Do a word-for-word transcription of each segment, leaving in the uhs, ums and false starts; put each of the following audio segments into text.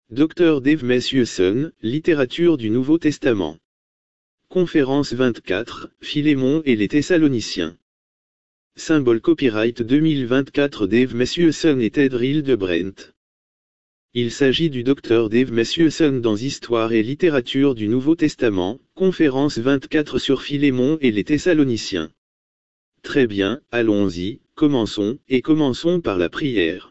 docteur Dave Matthewson, Littérature du Nouveau Testament. Conférence vingt-quatre, Philémon et les Thessaloniciens. Symbole copyright deux mille vingt-quatre Dave Matthewson et Ted Hildebrand. Il s'agit du docteur Dave Matthewson dans Histoire et littérature du Nouveau Testament, conférence vingt-quatre sur Philémon et les Thessaloniciens. Très bien, allons-y, commençons, et commençons par la prière.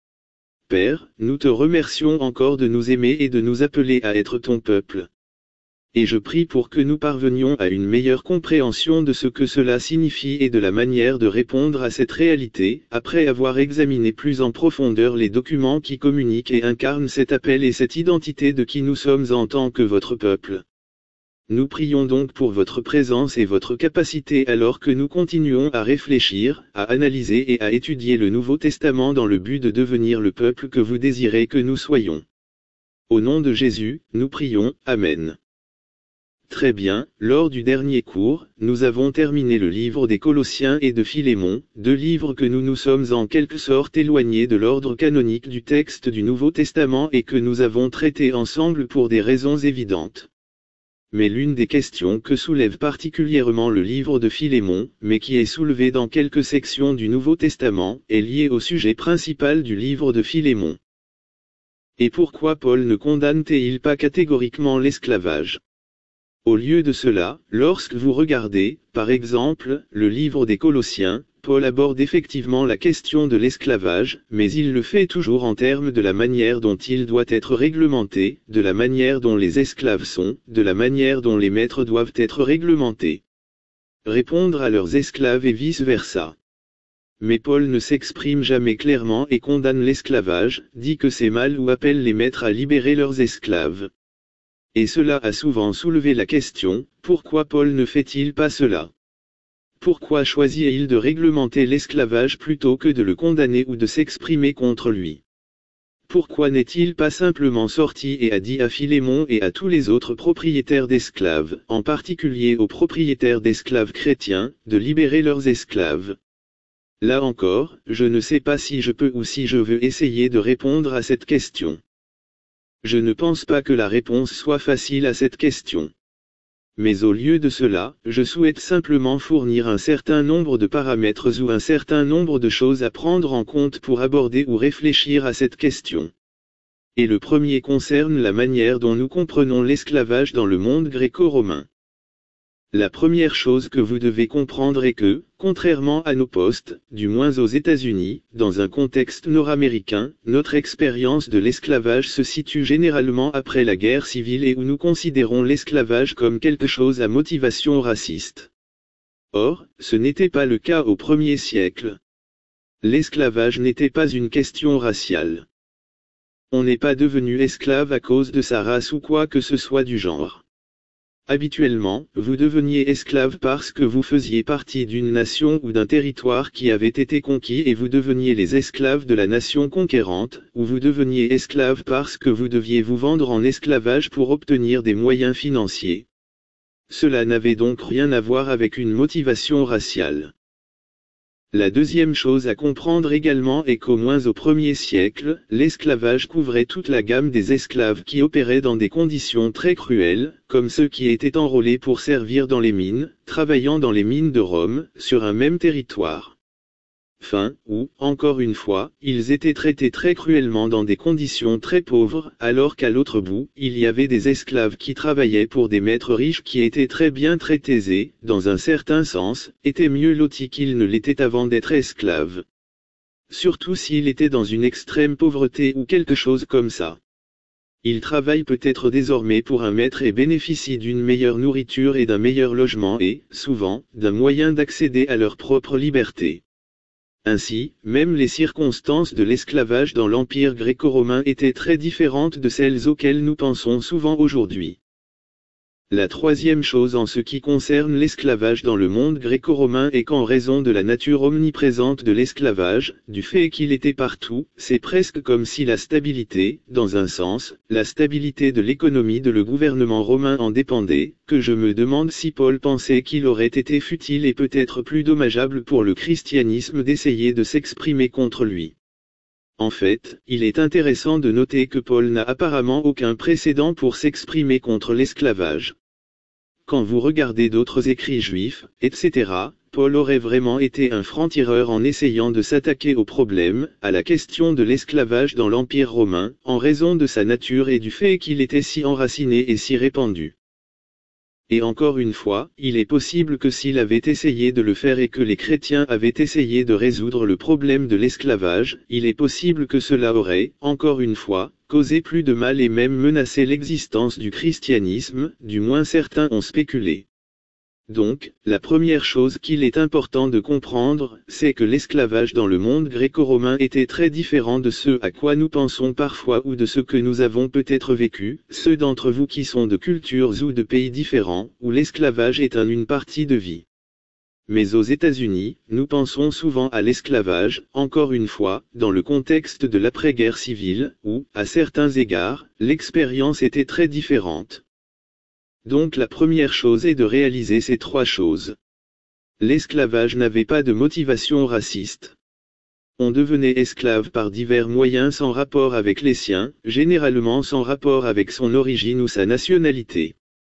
Père, nous te remercions encore de nous aimer et de nous appeler à être ton peuple. Et je prie pour que nous parvenions à une meilleure compréhension de ce que cela signifie et de la manière de répondre à cette réalité, après avoir examiné plus en profondeur les documents qui communiquent et incarnent cet appel et cette identité de qui nous sommes en tant que votre peuple. Nous prions donc pour votre présence et votre capacité alors que nous continuons à réfléchir, à analyser et à étudier le Nouveau Testament dans le but de devenir le peuple que vous désirez que nous soyons. Au nom de Jésus, nous prions, Amen. Très bien, lors du dernier cours, nous avons terminé le livre des Colossiens et de Philémon, deux livres que nous nous sommes en quelque sorte éloignés de l'ordre canonique du texte du Nouveau Testament et que nous avons traités ensemble pour des raisons évidentes. Mais l'une des questions que soulève particulièrement le livre de Philémon, mais qui est soulevée dans quelques sections du Nouveau Testament, est liée au sujet principal du livre de Philémon. Et pourquoi Paul ne condamne-t-il pas catégoriquement l'esclavage ? Au lieu de cela, lorsque vous regardez, par exemple, le livre des Colossiens, Paul aborde effectivement la question de l'esclavage, mais il le fait toujours en termes de la manière dont il doit être réglementé, de la manière dont les esclaves sont, de la manière dont les maîtres doivent être réglementés. Répondre à leurs esclaves et vice-versa. Mais Paul ne s'exprime jamais clairement et condamne l'esclavage, dit que c'est mal ou appelle les maîtres à libérer leurs esclaves. Et cela a souvent soulevé la question, pourquoi Paul ne fait-il pas cela ? Pourquoi choisit-il de réglementer l'esclavage plutôt que de le condamner ou de s'exprimer contre lui ? Pourquoi n'est-il pas simplement sorti et a dit à Philémon et à tous les autres propriétaires d'esclaves, en particulier aux propriétaires d'esclaves chrétiens, de libérer leurs esclaves ? Là encore, je ne sais pas si je peux ou si je veux essayer de répondre à cette question. Je ne pense pas que la réponse soit facile à cette question. Mais au lieu de cela, je souhaite simplement fournir un certain nombre de paramètres ou un certain nombre de choses à prendre en compte pour aborder ou réfléchir à cette question. Et le premier concerne la manière dont nous comprenons l'esclavage dans le monde gréco-romain. La première chose que vous devez comprendre est que, contrairement à nos postes, du moins aux États-Unis, dans un contexte nord-américain, notre expérience de l'esclavage se situe généralement après la guerre civile et où nous considérons l'esclavage comme quelque chose à motivation raciste. Or, ce n'était pas le cas au premier siècle. L'esclavage n'était pas une question raciale. On n'est pas devenu esclave à cause de sa race ou quoi que ce soit du genre. Habituellement, vous deveniez esclave parce que vous faisiez partie d'une nation ou d'un territoire qui avait été conquis et vous deveniez les esclaves de la nation conquérante, ou vous deveniez esclave parce que vous deviez vous vendre en esclavage pour obtenir des moyens financiers. Cela n'avait donc rien à voir avec une motivation raciale. La deuxième chose à comprendre également est qu'au moins au premier siècle, l'esclavage couvrait toute la gamme des esclaves qui opéraient dans des conditions très cruelles, comme ceux qui étaient enrôlés pour servir dans les mines, travaillant dans les mines de Rome, sur un même territoire. Fin, ou, encore une fois, ils étaient traités très cruellement dans des conditions très pauvres, alors qu'à l'autre bout, il y avait des esclaves qui travaillaient pour des maîtres riches qui étaient très bien traités et, dans un certain sens, étaient mieux lotis qu'ils ne l'étaient avant d'être esclaves. Surtout s'il était dans une extrême pauvreté ou quelque chose comme ça. Ils travaillent peut-être désormais pour un maître et bénéficient d'une meilleure nourriture et d'un meilleur logement et, souvent, d'un moyen d'accéder à leur propre liberté. Ainsi, même les circonstances de l'esclavage dans l'Empire gréco-romain étaient très différentes de celles auxquelles nous pensons souvent aujourd'hui. La troisième chose en ce qui concerne l'esclavage dans le monde gréco-romain est qu'en raison de la nature omniprésente de l'esclavage, du fait qu'il était partout, c'est presque comme si la stabilité, dans un sens, la stabilité de l'économie de le gouvernement romain en dépendait, que je me demande si Paul pensait qu'il aurait été futile et peut-être plus dommageable pour le christianisme d'essayer de s'exprimer contre lui. En fait, il est intéressant de noter que Paul n'a apparemment aucun précédent pour s'exprimer contre l'esclavage. Quand vous regardez d'autres écrits juifs, et cetera, Paul aurait vraiment été un franc-tireur en essayant de s'attaquer au problème, à la question de l'esclavage dans l'Empire romain, en raison de sa nature et du fait qu'il était si enraciné et si répandu. Et encore une fois, il est possible que s'il avait essayé de le faire et que les chrétiens avaient essayé de résoudre le problème de l'esclavage, il est possible que cela aurait, encore une fois, causé plus de mal et même menacé l'existence du christianisme, du moins certains ont spéculé. Donc, la première chose qu'il est important de comprendre, c'est que l'esclavage dans le monde gréco-romain était très différent de ce à quoi nous pensons parfois ou de ce que nous avons peut-être vécu, ceux d'entre vous qui sont de cultures ou de pays différents, où l'esclavage est un une partie de vie. Mais aux États-Unis, nous pensons souvent à l'esclavage, encore une fois, dans le contexte de l'après-guerre civile, où, à certains égards, l'expérience était très différente. Donc la première chose est de réaliser ces trois choses. L'esclavage n'avait pas de motivation raciste. On devenait esclave par divers moyens sans rapport avec les siens, généralement sans rapport avec son origine ou sa nationalité.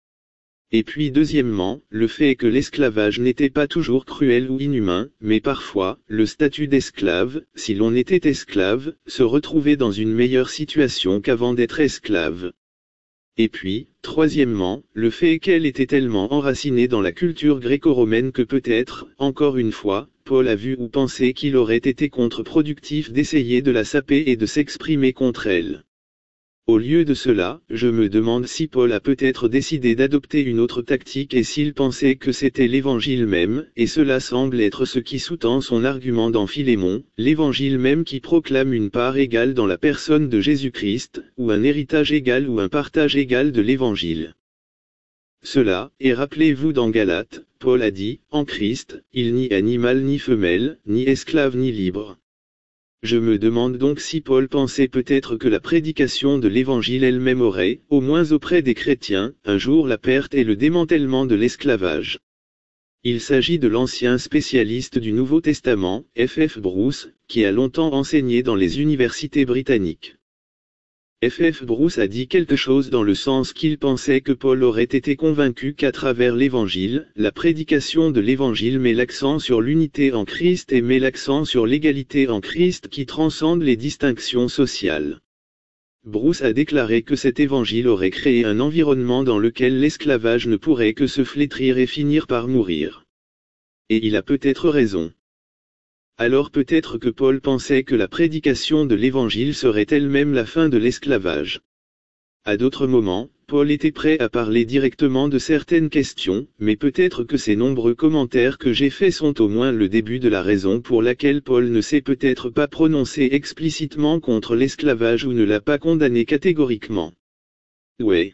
Et puis deuxièmement, le fait que l'esclavage n'était pas toujours cruel ou inhumain, mais parfois, le statut d'esclave, si l'on était esclave, se retrouvait dans une meilleure situation qu'avant d'être esclave. Et puis, troisièmement, le fait qu'elle était tellement enracinée dans la culture gréco-romaine que peut-être, encore une fois, Paul a vu ou pensé qu'il aurait été contre-productif d'essayer de la saper et de s'exprimer contre elle. Au lieu de cela, je me demande si Paul a peut-être décidé d'adopter une autre tactique et s'il pensait que c'était l'évangile même, et cela semble être ce qui sous-tend son argument dans Philémon, l'évangile même qui proclame une part égale dans la personne de Jésus-Christ, ou un héritage égal ou un partage égal de l'évangile. Cela, et rappelez-vous dans Galates, Paul a dit, en Christ, il n'y a ni mâle ni femelle, ni esclave ni libre. Je me demande donc si Paul pensait peut-être que la prédication de l'Évangile elle-même aurait, au moins auprès des chrétiens, un jour la perte et le démantèlement de l'esclavage. Il s'agit de l'ancien spécialiste du Nouveau Testament, F F Bruce, qui a longtemps enseigné dans les universités britanniques. F F Bruce a dit quelque chose dans le sens qu'il pensait que Paul aurait été convaincu qu'à travers l'Évangile, la prédication de l'Évangile met l'accent sur l'unité en Christ et met l'accent sur l'égalité en Christ qui transcende les distinctions sociales. Bruce a déclaré que cet Évangile aurait créé un environnement dans lequel l'esclavage ne pourrait que se flétrir et finir par mourir. Et il a peut-être raison. Alors peut-être que Paul pensait que la prédication de l'Évangile serait elle-même la fin de l'esclavage. À d'autres moments, Paul était prêt à parler directement de certaines questions, mais peut-être que ces nombreux commentaires que j'ai faits sont au moins le début de la raison pour laquelle Paul ne s'est peut-être pas prononcé explicitement contre l'esclavage ou ne l'a pas condamné catégoriquement. Ouais.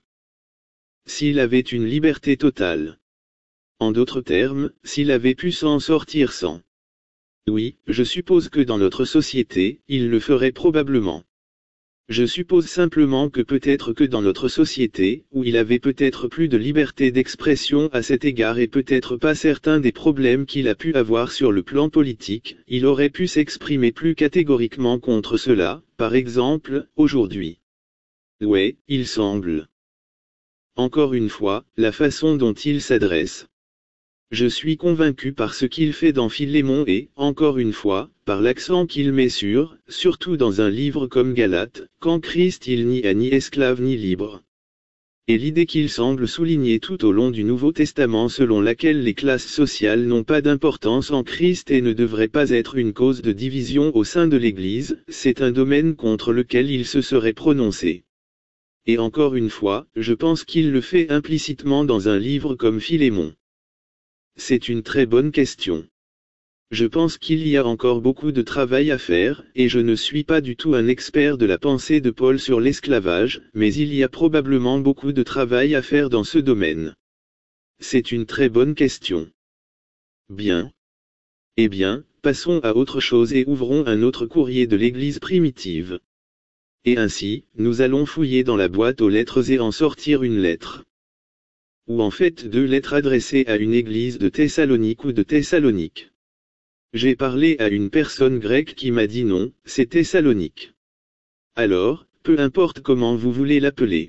S'il avait une liberté totale. En d'autres termes, s'il avait pu s'en sortir sans. Oui, je suppose que dans notre société, il le ferait probablement. Je suppose simplement que peut-être que dans notre société, où il avait peut-être plus de liberté d'expression à cet égard et peut-être pas certains des problèmes qu'il a pu avoir sur le plan politique, il aurait pu s'exprimer plus catégoriquement contre cela, par exemple, aujourd'hui. Ouais, il semble. Encore une fois, la façon dont il s'adresse. Je suis convaincu par ce qu'il fait dans Philémon et, encore une fois, par l'accent qu'il met sur, surtout dans un livre comme Galates, qu'en Christ il n'y a ni esclave ni libre. Et l'idée qu'il semble souligner tout au long du Nouveau Testament selon laquelle les classes sociales n'ont pas d'importance en Christ et ne devraient pas être une cause de division au sein de l'Église, c'est un domaine contre lequel il se serait prononcé. Et encore une fois, je pense qu'il le fait implicitement dans un livre comme Philémon. C'est une très bonne question. Je pense qu'il y a encore beaucoup de travail à faire, et je ne suis pas du tout un expert de la pensée de Paul sur l'esclavage, mais il y a probablement beaucoup de travail à faire dans ce domaine. C'est une très bonne question. Bien. Eh bien, passons à autre chose et ouvrons un autre courrier de l'Église primitive. Et ainsi, nous allons fouiller dans la boîte aux lettres et en sortir une lettre. Ou en fait deux lettres adressées à une église de Thessalonique ou de Thessalonique. J'ai parlé à une personne grecque qui m'a dit non, c'est Thessalonique. Alors, peu importe comment vous voulez l'appeler.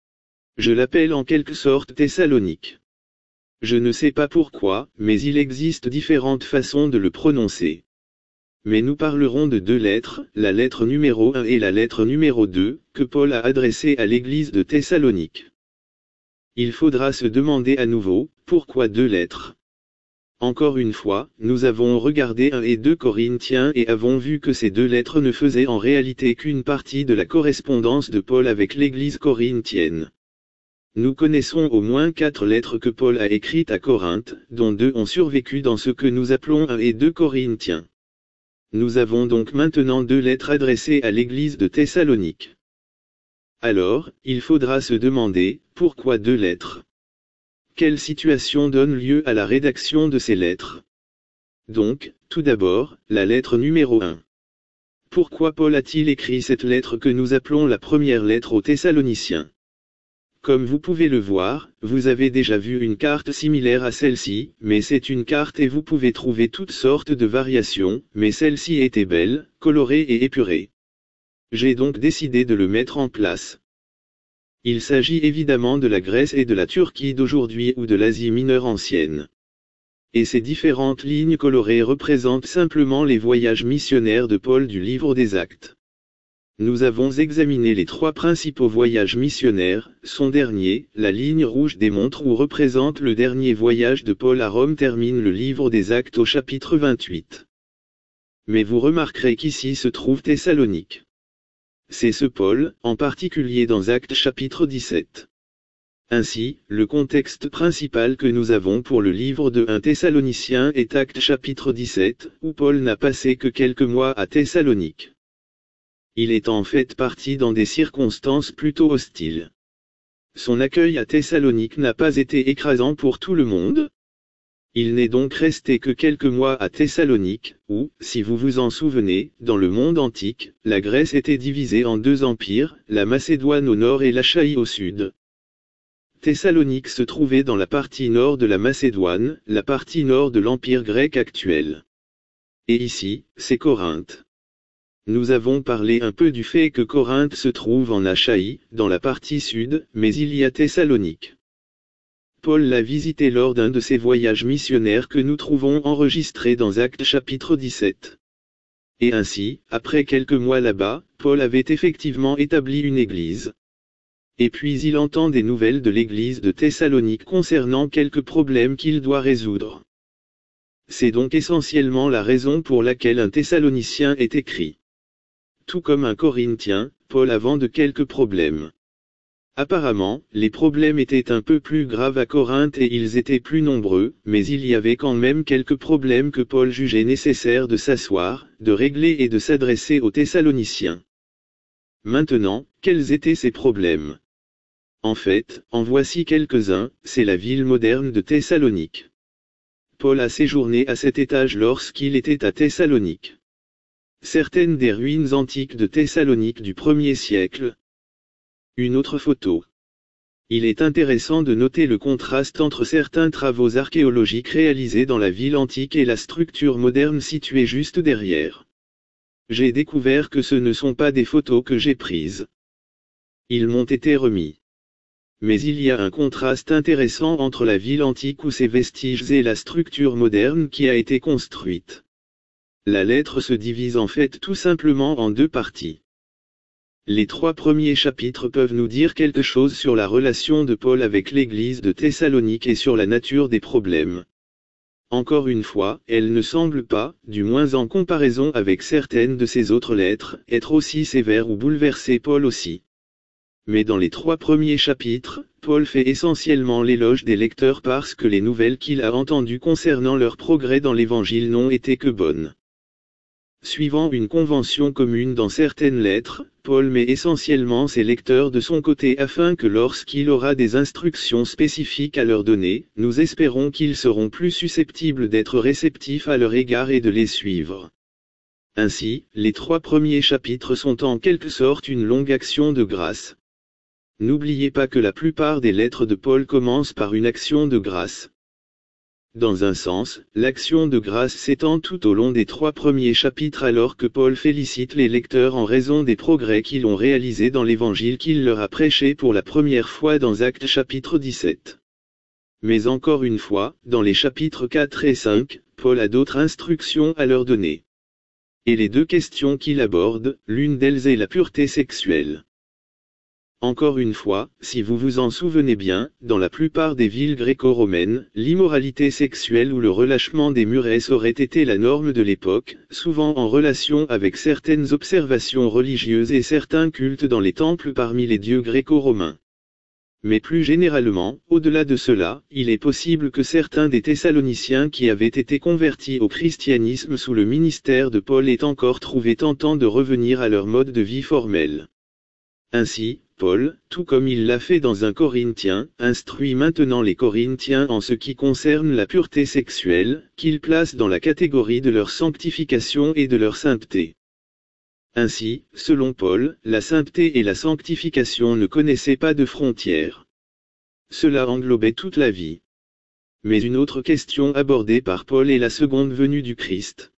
Je l'appelle en quelque sorte Thessalonique. Je ne sais pas pourquoi, mais il existe différentes façons de le prononcer. Mais nous parlerons de deux lettres, la lettre numéro un et la lettre numéro deux, que Paul a adressées à l'église de Thessalonique. Il faudra se demander à nouveau, pourquoi deux lettres? Encore une fois, nous avons regardé un et deux Corinthiens et avons vu que ces deux lettres ne faisaient en réalité qu'une partie de la correspondance de Paul avec l'église corinthienne. Nous connaissons au moins quatre lettres que Paul a écrites à Corinthe, dont deux ont survécu dans ce que nous appelons un et deux Corinthiens. Nous avons donc maintenant deux lettres adressées à l'église de Thessalonique. Alors, il faudra se demander, pourquoi deux lettres? Quelle situation donne lieu à la rédaction de ces lettres? Donc, tout d'abord, la lettre numéro un. Pourquoi Paul a-t-il écrit cette lettre que nous appelons la première lettre aux Thessaloniciens? Comme vous pouvez le voir, vous avez déjà vu une carte similaire à celle-ci, mais c'est une carte et vous pouvez trouver toutes sortes de variations, mais celle-ci était belle, colorée et épurée. J'ai donc décidé de le mettre en place. Il s'agit évidemment de la Grèce et de la Turquie d'aujourd'hui ou de l'Asie mineure ancienne. Et ces différentes lignes colorées représentent simplement les voyages missionnaires de Paul du livre des Actes. Nous avons examiné les trois principaux voyages missionnaires, son dernier, la ligne rouge démontre ou représente le dernier voyage de Paul à Rome termine le livre des Actes au chapitre vingt-huit. Mais vous remarquerez qu'ici se trouve Thessalonique. C'est ce Paul, en particulier dans Actes chapitre dix-sept. Ainsi, le contexte principal que nous avons pour le livre de un Thessalonicien est Actes chapitre dix-sept, où Paul n'a passé que quelques mois à Thessalonique. Il est en fait parti dans des circonstances plutôt hostiles. Son accueil à Thessalonique n'a pas été écrasant pour tout le monde. Il n'est donc resté que quelques mois à Thessalonique, où, si vous vous en souvenez, dans le monde antique, la Grèce était divisée en deux empires, la Macédoine au nord et l'Achaïe au sud. Thessalonique se trouvait dans la partie nord de la Macédoine, la partie nord de l'empire grec actuel. Et ici, c'est Corinthe. Nous avons parlé un peu du fait que Corinthe se trouve en Achaïe, dans la partie sud, mais il y a Thessalonique. Paul l'a visité lors d'un de ses voyages missionnaires que nous trouvons enregistrés dans Actes chapitre dix-sept. Et ainsi, après quelques mois là-bas, Paul avait effectivement établi une église. Et puis il entend des nouvelles de l'église de Thessalonique concernant quelques problèmes qu'il doit résoudre. C'est donc essentiellement la raison pour laquelle un Thessalonicien est écrit. Tout comme un Corinthien, Paul avait de quelques problèmes. Apparemment, les problèmes étaient un peu plus graves à Corinthe et ils étaient plus nombreux, mais il y avait quand même quelques problèmes que Paul jugeait nécessaire de s'asseoir, de régler et de s'adresser aux Thessaloniciens. Maintenant, quels étaient ces problèmes? En fait, en voici quelques-uns, c'est la ville moderne de Thessalonique. Paul a séjourné à cet étage lorsqu'il était à Thessalonique. Certaines des ruines antiques de Thessalonique du premier siècle. Une autre photo. Il est intéressant de noter le contraste entre certains travaux archéologiques réalisés dans la ville antique et la structure moderne située juste derrière. J'ai découvert que ce ne sont pas des photos que j'ai prises. Ils m'ont été remis. Mais il y a un contraste intéressant entre la ville antique ou ses vestiges et la structure moderne qui a été construite. La lettre se divise en fait tout simplement en deux parties. Les trois premiers chapitres peuvent nous dire quelque chose sur la relation de Paul avec l'église de Thessalonique et sur la nature des problèmes. Encore une fois, elle ne semble pas, du moins en comparaison avec certaines de ses autres lettres, être aussi sévère ou bouleverser Paul aussi. Mais dans les trois premiers chapitres, Paul fait essentiellement l'éloge des lecteurs parce que les nouvelles qu'il a entendues concernant leur progrès dans l'évangile n'ont été que bonnes. Suivant une convention commune dans certaines lettres, Paul met essentiellement ses lecteurs de son côté afin que lorsqu'il aura des instructions spécifiques à leur donner, nous espérons qu'ils seront plus susceptibles d'être réceptifs à leur égard et de les suivre. Ainsi, les trois premiers chapitres sont en quelque sorte une longue action de grâce. N'oubliez pas que la plupart des lettres de Paul commencent par une action de grâce. Dans un sens, l'action de grâce s'étend tout au long des trois premiers chapitres alors que Paul félicite les lecteurs en raison des progrès qu'ils ont réalisés dans l'évangile qu'il leur a prêché pour la première fois dans Actes chapitre dix-sept. Mais encore une fois, dans les chapitres quatre et cinq, Paul a d'autres instructions à leur donner. Et les deux questions qu'il aborde, l'une d'elles est la pureté sexuelle. Encore une fois, si vous vous en souvenez bien, dans la plupart des villes gréco-romaines, l'immoralité sexuelle ou le relâchement des muresses aurait été la norme de l'époque, souvent en relation avec certaines observations religieuses et certains cultes dans les temples parmi les dieux gréco-romains. Mais plus généralement, au-delà de cela, il est possible que certains des Thessaloniciens qui avaient été convertis au christianisme sous le ministère de Paul aient encore trouvé tentant de revenir à leur mode de vie formel. Ainsi, Paul, tout comme il l'a fait dans un Corinthien, instruit maintenant les Corinthiens en ce qui concerne la pureté sexuelle, qu'il place dans la catégorie de leur sanctification et de leur sainteté. Ainsi, selon Paul, la sainteté et la sanctification ne connaissaient pas de frontières. Cela englobait toute la vie. Mais une autre question abordée par Paul est la seconde venue du Christ.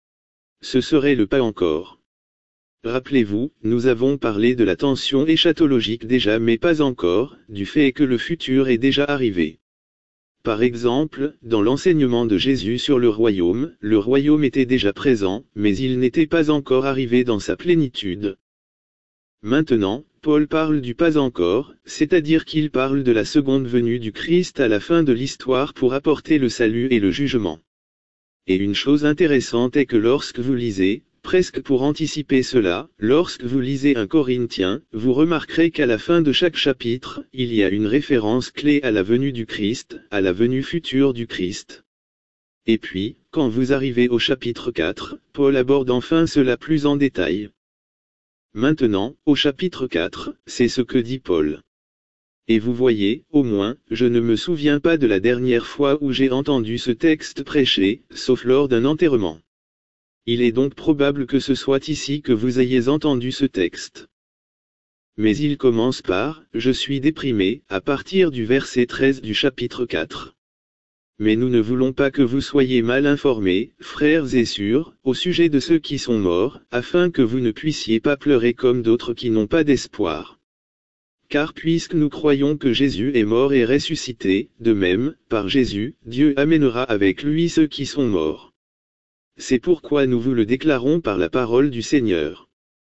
Ce serait le pas encore. Rappelez-vous, nous avons parlé de la tension eschatologique déjà mais pas encore, du fait que le futur est déjà arrivé. Par exemple, dans l'enseignement de Jésus sur le royaume, le royaume était déjà présent, mais il n'était pas encore arrivé dans sa plénitude. Maintenant, Paul parle du pas encore, c'est-à-dire qu'il parle de la seconde venue du Christ à la fin de l'histoire pour apporter le salut et le jugement. Et une chose intéressante est que lorsque vous lisez, presque pour anticiper cela, lorsque vous lisez un Corinthien, vous remarquerez qu'à la fin de chaque chapitre, il y a une référence clé à la venue du Christ, à la venue future du Christ. Et puis, quand vous arrivez au chapitre quatre, Paul aborde enfin cela plus en détail. Maintenant, au chapitre quatre, c'est ce que dit Paul. Et vous voyez, au moins, je ne me souviens pas de la dernière fois où j'ai entendu ce texte prêché, sauf lors d'un enterrement. Il est donc probable que ce soit ici que vous ayez entendu ce texte. Mais il commence par « Je suis déprimé » à partir du verset treize du chapitre quatre. Mais nous ne voulons pas que vous soyez mal informés, frères et sœurs, au sujet de ceux qui sont morts, afin que vous ne puissiez pas pleurer comme d'autres qui n'ont pas d'espoir. Car puisque nous croyons que Jésus est mort et ressuscité, de même, par Jésus, Dieu amènera avec lui ceux qui sont morts. C'est pourquoi nous vous le déclarons par la parole du Seigneur.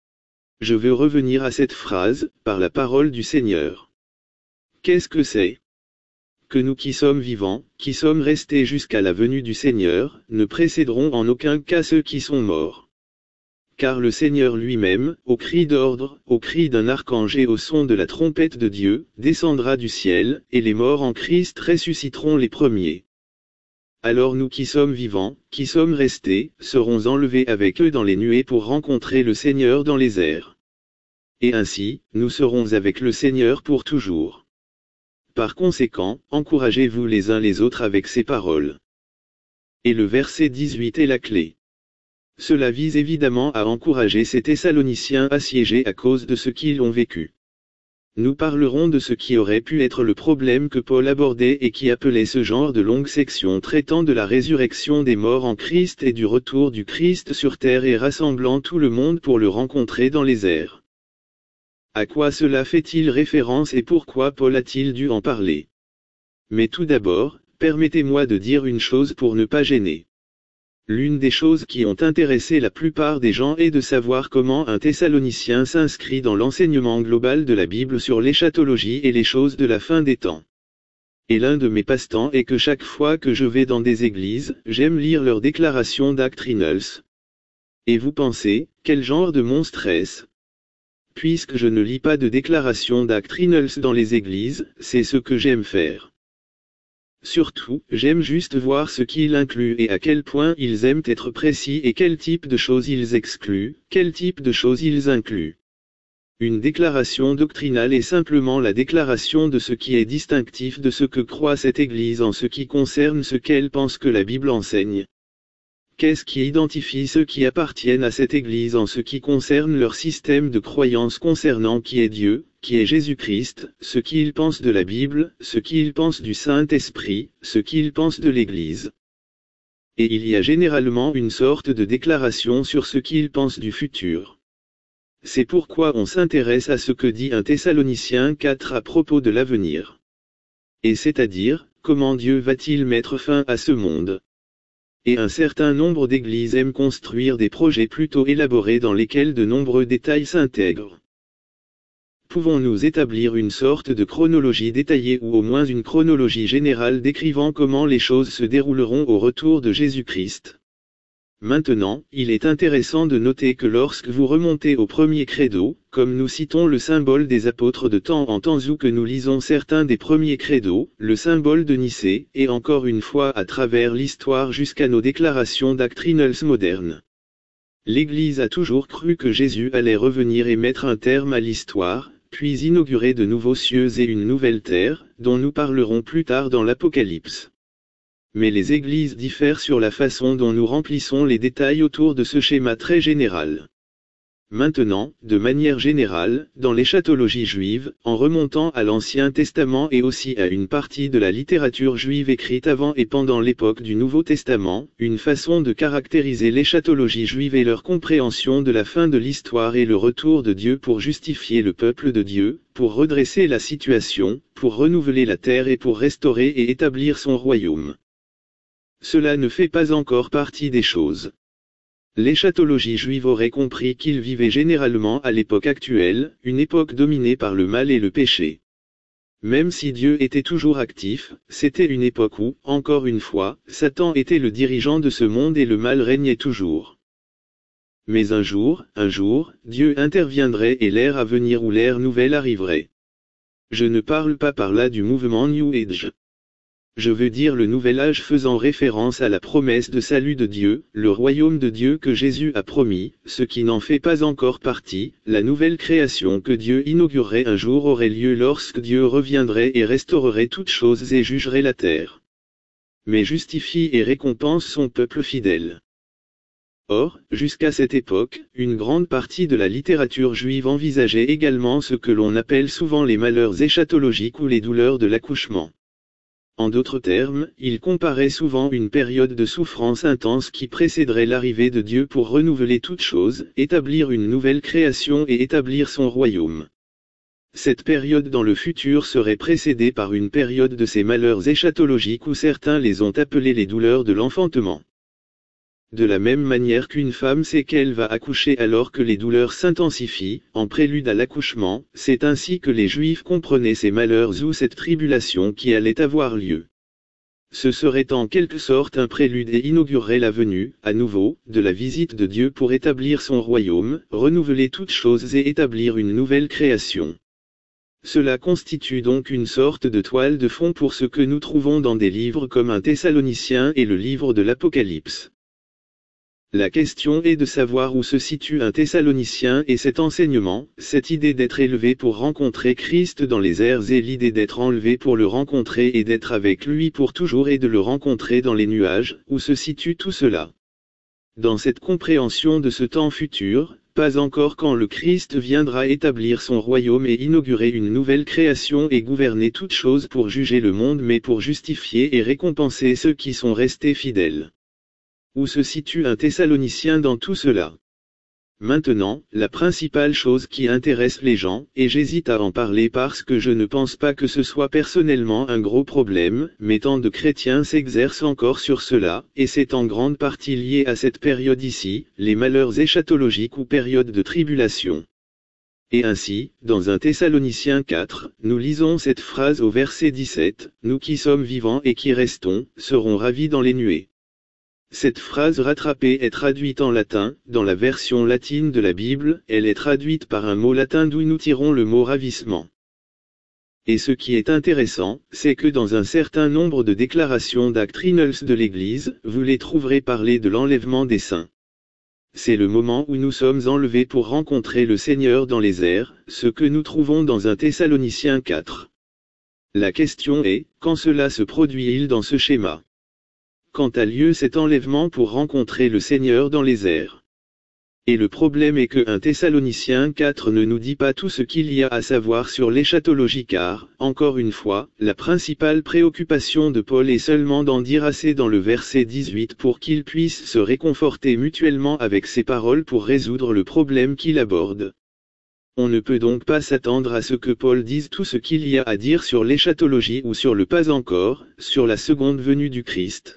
Je veux revenir à cette phrase, par la parole du Seigneur. Qu'est-ce que c'est? Que nous qui sommes vivants, qui sommes restés jusqu'à la venue du Seigneur, ne précéderons en aucun cas ceux qui sont morts. Car le Seigneur lui-même, au cri d'ordre, au cri d'un archange et au son de la trompette de Dieu, descendra du ciel, et les morts en Christ ressusciteront les premiers. Alors nous qui sommes vivants, qui sommes restés, serons enlevés avec eux dans les nuées pour rencontrer le Seigneur dans les airs. Et ainsi, nous serons avec le Seigneur pour toujours. Par conséquent, encouragez-vous les uns les autres avec ces paroles. Et le verset dix-huit est la clé. Cela vise évidemment à encourager ces Thessaloniciens assiégés à cause de ce qu'ils ont vécu. Nous parlerons de ce qui aurait pu être le problème que Paul abordait et qui appelait ce genre de longue section traitant de la résurrection des morts en Christ et du retour du Christ sur terre et rassemblant tout le monde pour le rencontrer dans les airs. À quoi cela fait-il référence et pourquoi Paul a-t-il dû en parler? Mais tout d'abord, permettez-moi de dire une chose pour ne pas gêner. L'une des choses qui ont intéressé la plupart des gens est de savoir comment un Thessalonicien s'inscrit dans l'enseignement global de la Bible sur l'éschatologie et les choses de la fin des temps. Et l'un de mes passe-temps est que chaque fois que je vais dans des églises, j'aime lire leurs déclarations doctrinales. Et vous pensez, quel genre de monstre est-ce? Puisque je ne lis pas de déclarations doctrinales dans les églises, c'est ce que j'aime faire. Surtout, j'aime juste voir ce qu'ils incluent et à quel point ils aiment être précis et quel type de choses ils excluent, quel type de choses ils incluent. Une déclaration doctrinale est simplement la déclaration de ce qui est distinctif de ce que croit cette Église en ce qui concerne ce qu'elle pense que la Bible enseigne. Qu'est-ce qui identifie ceux qui appartiennent à cette Église en ce qui concerne leur système de croyance concernant qui est Dieu, qui est Jésus-Christ, ce qu'ils pensent de la Bible, ce qu'ils pensent du Saint-Esprit, ce qu'ils pensent de l'Église? Et il y a généralement une sorte de déclaration sur ce qu'ils pensent du futur. C'est pourquoi on s'intéresse à ce que dit un Thessaloniciens quatre à propos de l'avenir. Et c'est-à-dire, comment Dieu va-t-il mettre fin à ce monde? Et un certain nombre d'églises aiment construire des projets plutôt élaborés dans lesquels de nombreux détails s'intègrent. Pouvons-nous établir une sorte de chronologie détaillée ou au moins une chronologie générale décrivant comment les choses se dérouleront au retour de Jésus-Christ? Maintenant, il est intéressant de noter que lorsque vous remontez au premier credo, comme nous citons le symbole des apôtres de temps en temps ou que nous lisons certains des premiers credos, le symbole de Nicée, et encore une fois à travers l'histoire jusqu'à nos déclarations doctrinales modernes. L'Église a toujours cru que Jésus allait revenir et mettre un terme à l'histoire, puis inaugurer de nouveaux cieux et une nouvelle terre, dont nous parlerons plus tard dans l'Apocalypse. Mais les églises diffèrent sur la façon dont nous remplissons les détails autour de ce schéma très général. Maintenant, de manière générale, dans l'éschatologie juive, en remontant à l'Ancien Testament et aussi à une partie de la littérature juive écrite avant et pendant l'époque du Nouveau Testament, une façon de caractériser l'éschatologie juive et leur compréhension de la fin de l'histoire et le retour de Dieu pour justifier le peuple de Dieu, pour redresser la situation, pour renouveler la terre et pour restaurer et établir son royaume. Cela ne fait pas encore partie des choses. L'éschatologie juive aurait compris qu'ils vivaient généralement à l'époque actuelle, une époque dominée par le mal et le péché. Même si Dieu était toujours actif, c'était une époque où, encore une fois, Satan était le dirigeant de ce monde et le mal régnait toujours. Mais un jour, un jour, Dieu interviendrait et l'ère à venir ou l'ère nouvelle arriverait. Je ne parle pas par là du mouvement New Age. Je veux dire le nouvel âge faisant référence à la promesse de salut de Dieu, le royaume de Dieu que Jésus a promis, ce qui n'en fait pas encore partie, la nouvelle création que Dieu inaugurerait un jour aurait lieu lorsque Dieu reviendrait et restaurerait toutes choses et jugerait la terre. Mais justifie et récompense son peuple fidèle. Or, jusqu'à cette époque, une grande partie de la littérature juive envisageait également ce que l'on appelle souvent les malheurs eschatologiques ou les douleurs de l'accouchement. En d'autres termes, il comparait souvent une période de souffrance intense qui précéderait l'arrivée de Dieu pour renouveler toutes choses, établir une nouvelle création et établir son royaume. Cette période dans le futur serait précédée par une période de ces malheurs eschatologiques où certains les ont appelés les douleurs de l'enfantement. De la même manière qu'une femme sait qu'elle va accoucher alors que les douleurs s'intensifient, en prélude à l'accouchement, c'est ainsi que les Juifs comprenaient ces malheurs ou cette tribulation qui allait avoir lieu. Ce serait en quelque sorte un prélude et inaugurerait la venue, à nouveau, de la visite de Dieu pour établir son royaume, renouveler toutes choses et établir une nouvelle création. Cela constitue donc une sorte de toile de fond pour ce que nous trouvons dans des livres comme un Thessaloniciens et le livre de l'Apocalypse. La question est de savoir où se situe un Thessalonicien et cet enseignement, cette idée d'être élevé pour rencontrer Christ dans les airs et l'idée d'être enlevé pour le rencontrer et d'être avec lui pour toujours et de le rencontrer dans les nuages, où se situe tout cela? Dans cette compréhension de ce temps futur, pas encore quand le Christ viendra établir son royaume et inaugurer une nouvelle création et gouverner toutes choses pour juger le monde mais pour justifier et récompenser ceux qui sont restés fidèles. Où se situe un Thessalonicien dans tout cela? Maintenant, la principale chose qui intéresse les gens, et j'hésite à en parler parce que je ne pense pas que ce soit personnellement un gros problème, mais tant de chrétiens s'exercent encore sur cela, et c'est en grande partie lié à cette période ici, les malheurs eschatologiques ou période de tribulation. Et ainsi, dans un Thessaloniciens quatre, nous lisons cette phrase au verset dix-sept, « Nous qui sommes vivants et qui restons, serons ravis dans les nuées ». Cette phrase rattrapée est traduite en latin, dans la version latine de la Bible, elle est traduite par un mot latin d'où nous tirons le mot ravissement. Et ce qui est intéressant, c'est que dans un certain nombre de déclarations doctrinales de l'Église, vous les trouverez parler de l'enlèvement des saints. C'est le moment où nous sommes enlevés pour rencontrer le Seigneur dans les airs, ce que nous trouvons dans un Thessaloniciens quatre. La question est, quand cela se produit-il dans ce schéma? quand a lieu cet enlèvement pour rencontrer le Seigneur dans les airs. Et le problème est que un Thessaloniciens quatre ne nous dit pas tout ce qu'il y a à savoir sur l'éschatologie car, encore une fois, la principale préoccupation de Paul est seulement d'en dire assez dans le verset dix-huit pour qu'ils puissent se réconforter mutuellement avec ces paroles pour résoudre le problème qu'il aborde. On ne peut donc pas s'attendre à ce que Paul dise tout ce qu'il y a à dire sur l'éschatologie ou sur le pas encore, sur la seconde venue du Christ.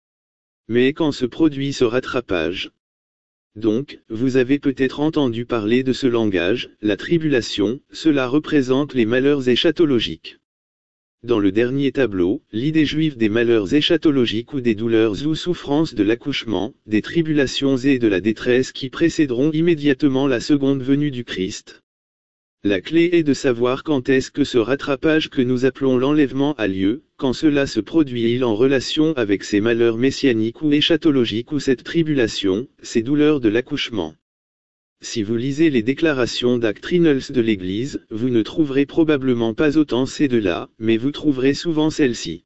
Mais quand se produit ce rattrapage? Donc, vous avez peut-être entendu parler de ce langage, la tribulation, cela représente les malheurs eschatologiques. Dans le dernier tableau, l'idée juive des malheurs eschatologiques ou des douleurs ou souffrances de l'accouchement, des tribulations et de la détresse qui précéderont immédiatement la seconde venue du Christ. La clé est de savoir quand est-ce que ce rattrapage que nous appelons l'enlèvement a lieu, quand cela se produit-il en relation avec ces malheurs messianiques ou eschatologiques ou cette tribulation, ces douleurs de l'accouchement. Si vous lisez les déclarations doctrinales de l'Église, vous ne trouverez probablement pas autant ces deux-là, mais vous trouverez souvent celles-ci.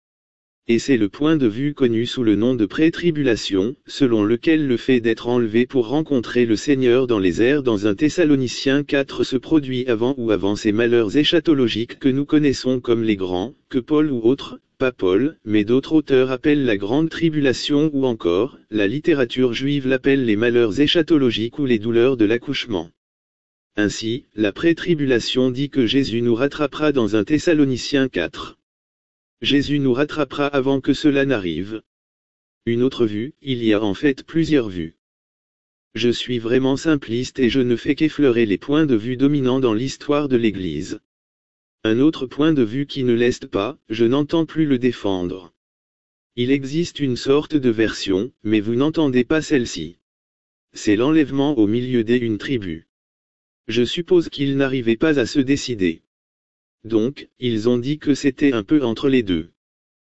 Et c'est le point de vue connu sous le nom de pré-tribulation, selon lequel le fait d'être enlevé pour rencontrer le Seigneur dans les airs dans un Thessaloniciens quatre se produit avant ou avant ces malheurs eschatologiques que nous connaissons comme les grands, que Paul ou autres, pas Paul, mais d'autres auteurs appellent la grande tribulation ou encore, la littérature juive l'appelle les malheurs eschatologiques ou les douleurs de l'accouchement. Ainsi, la pré-tribulation dit que Jésus nous rattrapera dans un Thessaloniciens quatre. Jésus nous rattrapera avant que cela n'arrive. Une autre vue, il y a en fait plusieurs vues. Je suis vraiment simpliste et je ne fais qu'effleurer les points de vue dominants dans l'histoire de l'Église. Un autre point de vue qui ne l'est pas, je n'entends plus le défendre. Il existe une sorte de version, mais vous n'entendez pas celle-ci. C'est l'enlèvement au milieu des une tribu. Je suppose qu'ils n'arrivaient pas à se décider. Donc, ils ont dit que c'était un peu entre les deux.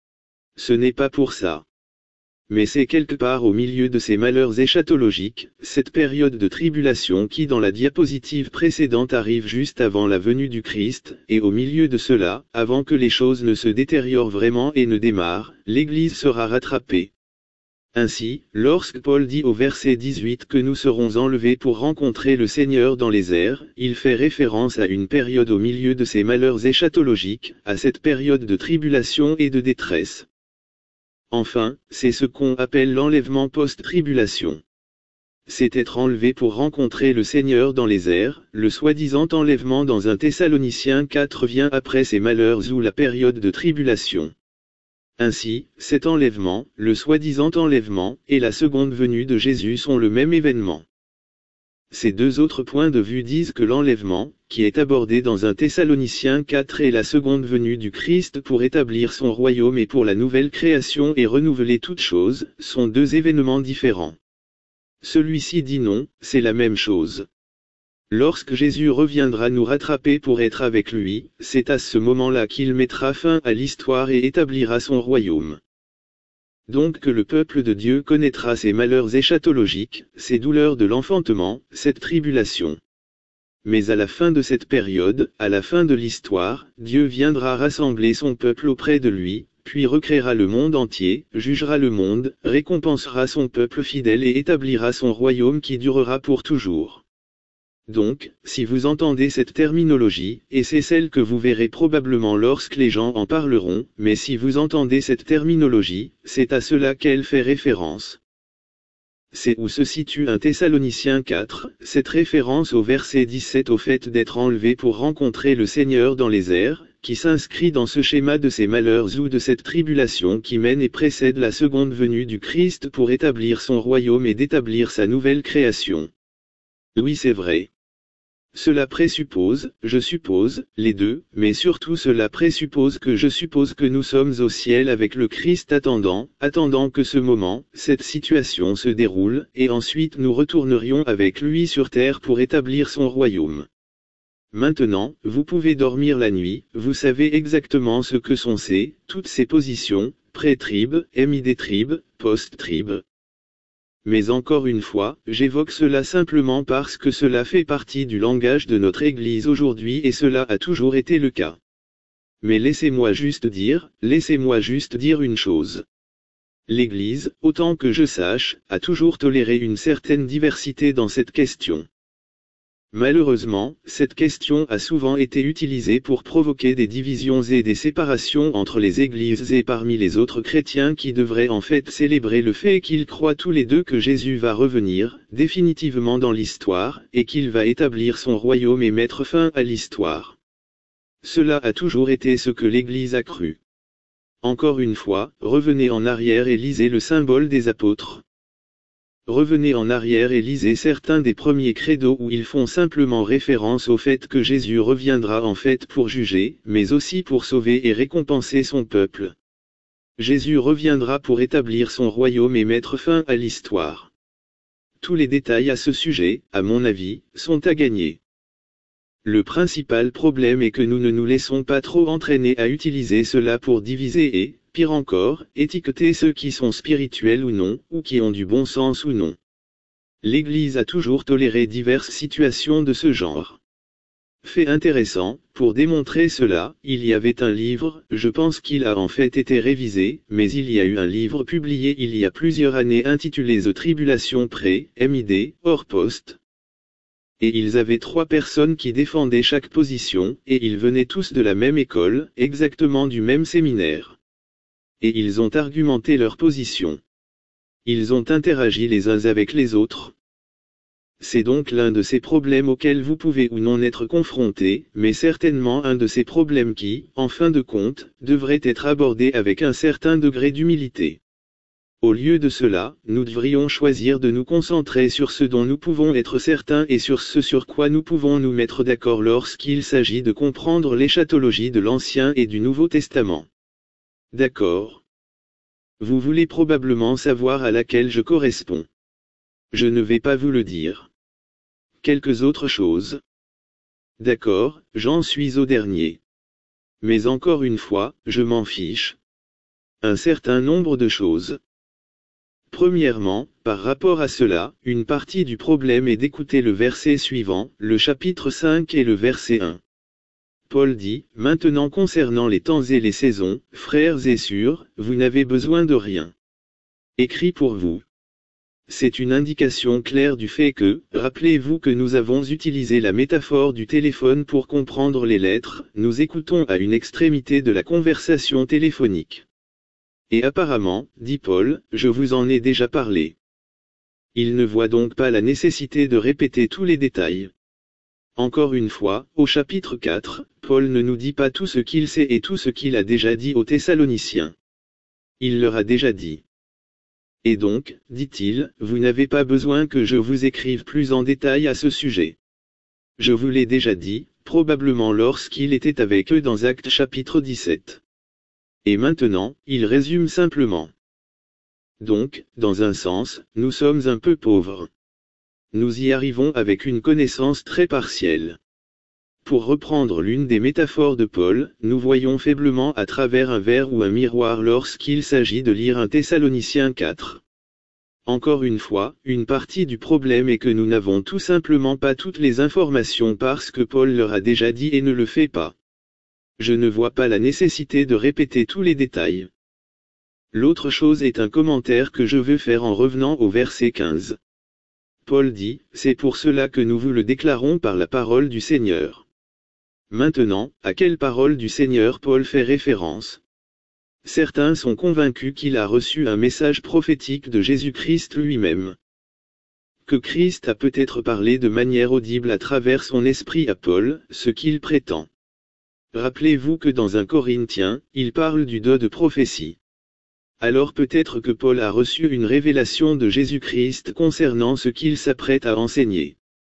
Ce n'est pas pour ça. Mais c'est quelque part au milieu de ces malheurs eschatologiques, cette période de tribulation qui dans la diapositive précédente arrive juste avant la venue du Christ, et au milieu de cela, avant que les choses ne se détériorent vraiment et ne démarrent, l'Église sera rattrapée. Ainsi, lorsque Paul dit au verset dix-huit que nous serons enlevés pour rencontrer le Seigneur dans les airs, il fait référence à une période au milieu de ces malheurs eschatologiques, à cette période de tribulation et de détresse. Enfin, c'est ce qu'on appelle l'enlèvement post-tribulation. C'est être enlevé pour rencontrer le Seigneur dans les airs, le soi-disant enlèvement dans un Thessaloniciens quatre vient après ces malheurs ou la période de tribulation. Ainsi, cet enlèvement, le soi-disant enlèvement, et la seconde venue de Jésus sont le même événement. Ces deux autres points de vue disent que l'enlèvement, qui est abordé dans un Thessaloniciens quatre est la seconde venue du Christ pour établir son royaume et pour la nouvelle création et renouveler toutes choses, sont deux événements différents. Celui-ci dit non, c'est la même chose. Lorsque Jésus reviendra nous rattraper pour être avec lui, c'est à ce moment-là qu'il mettra fin à l'histoire et établira son royaume. Donc que le peuple de Dieu connaîtra ces malheurs eschatologiques, ces douleurs de l'enfantement, cette tribulation. Mais à la fin de cette période, à la fin de l'histoire, Dieu viendra rassembler son peuple auprès de lui, puis recréera le monde entier, jugera le monde, récompensera son peuple fidèle et établira son royaume qui durera pour toujours. Donc, si vous entendez cette terminologie, et c'est celle que vous verrez probablement lorsque les gens en parleront, mais si vous entendez cette terminologie, c'est à cela qu'elle fait référence. C'est où se situe un Thessaloniciens quatre, cette référence au verset dix-sept au fait d'être enlevé pour rencontrer le Seigneur dans les airs, qui s'inscrit dans ce schéma de ces malheurs ou de cette tribulation qui mène et précède la seconde venue du Christ pour établir son royaume et d'établir sa nouvelle création. Oui, c'est vrai. Cela présuppose, je suppose, les deux, mais surtout cela présuppose que je suppose que nous sommes au ciel avec le Christ attendant, attendant que ce moment, cette situation se déroule, et ensuite nous retournerions avec lui sur terre pour établir son royaume. Maintenant, vous pouvez dormir la nuit, vous savez exactement ce que sont ces, toutes ces positions, pré-trib, mi-détrib, post-trib. Mais encore une fois, j'évoque cela simplement parce que cela fait partie du langage de notre Église aujourd'hui et cela a toujours été le cas. Mais laissez-moi juste dire, laissez-moi juste dire une chose. L'Église, autant que je sache, a toujours toléré une certaine diversité dans cette question. Malheureusement, cette question a souvent été utilisée pour provoquer des divisions et des séparations entre les églises et parmi les autres chrétiens qui devraient en fait célébrer le fait qu'ils croient tous les deux que Jésus va revenir, définitivement dans l'histoire, et qu'il va établir son royaume et mettre fin à l'histoire. Cela a toujours été ce que l'Église a cru. Encore une fois, revenez en arrière et lisez le symbole des apôtres. Revenez en arrière et lisez certains des premiers credos où ils font simplement référence au fait que Jésus reviendra en fait pour juger, mais aussi pour sauver et récompenser son peuple. Jésus reviendra pour établir son royaume et mettre fin à l'histoire. Tous les détails à ce sujet, à mon avis, sont à gagner. Le principal problème est que nous ne nous laissons pas trop entraîner à utiliser cela pour diviser et, pire encore, étiqueter ceux qui sont spirituels ou non, ou qui ont du bon sens ou non. L'Église a toujours toléré diverses situations de ce genre. Fait intéressant, pour démontrer cela, il y avait un livre, je pense qu'il a en fait été révisé, mais il y a eu un livre publié il y a plusieurs années intitulé The Tribulation Pré, M I D, hors poste. Et ils avaient trois personnes qui défendaient chaque position, et ils venaient tous de la même école, exactement du même séminaire. Et ils ont argumenté leur position. Ils ont interagi les uns avec les autres. C'est donc l'un de ces problèmes auxquels vous pouvez ou non être confrontés, mais certainement un de ces problèmes qui, en fin de compte, devrait être abordé avec un certain degré d'humilité. Au lieu de cela, nous devrions choisir de nous concentrer sur ce dont nous pouvons être certains et sur ce sur quoi nous pouvons nous mettre d'accord lorsqu'il s'agit de comprendre l'éschatologie de l'Ancien et du Nouveau Testament. D'accord. Vous voulez probablement savoir à laquelle je corresponds. Je ne vais pas vous le dire. Quelques autres choses. D'accord, j'en suis au dernier. Mais encore une fois, je m'en fiche. Un certain nombre de choses. Premièrement, par rapport à cela, une partie du problème est d'écouter le verset suivant, le chapitre cinq et le verset un. Paul dit, « Maintenant concernant les temps et les saisons, frères et sœurs, vous n'avez besoin de rien. Écrit pour vous. » C'est une indication claire du fait que, rappelez-vous que nous avons utilisé la métaphore du téléphone pour comprendre les lettres, nous écoutons à une extrémité de la conversation téléphonique. Et apparemment, dit Paul, je vous en ai déjà parlé. Il ne voit donc pas la nécessité de répéter tous les détails. Encore une fois, au chapitre quatre, Paul ne nous dit pas tout ce qu'il sait et tout ce qu'il a déjà dit aux Thessaloniciens. Il leur a déjà dit. Et donc, dit-il, vous n'avez pas besoin que je vous écrive plus en détail à ce sujet. Je vous l'ai déjà dit, probablement lorsqu'il était avec eux dans Actes chapitre dix-sept. Et maintenant, il résume simplement. Donc, dans un sens, nous sommes un peu pauvres. Nous y arrivons avec une connaissance très partielle. Pour reprendre l'une des métaphores de Paul, nous voyons faiblement à travers un verre ou un miroir lorsqu'il s'agit de lire un Thessaloniciens quatre. Encore une fois, une partie du problème est que nous n'avons tout simplement pas toutes les informations parce que Paul leur a déjà dit et ne le fait pas. Je ne vois pas la nécessité de répéter tous les détails. L'autre chose est un commentaire que je veux faire en revenant au verset quinze. Paul dit, « C'est pour cela que nous vous le déclarons par la parole du Seigneur. » Maintenant, à quelle parole du Seigneur Paul fait référence? Certains sont convaincus qu'il a reçu un message prophétique de Jésus-Christ lui-même. Que Christ a peut-être parlé de manière audible à travers son esprit à Paul, ce qu'il prétend. Rappelez-vous que dans un Corinthiens, il parle du don de prophétie. Alors peut-être que Paul a reçu une révélation de Jésus-Christ concernant ce qu'il s'apprête à enseigner.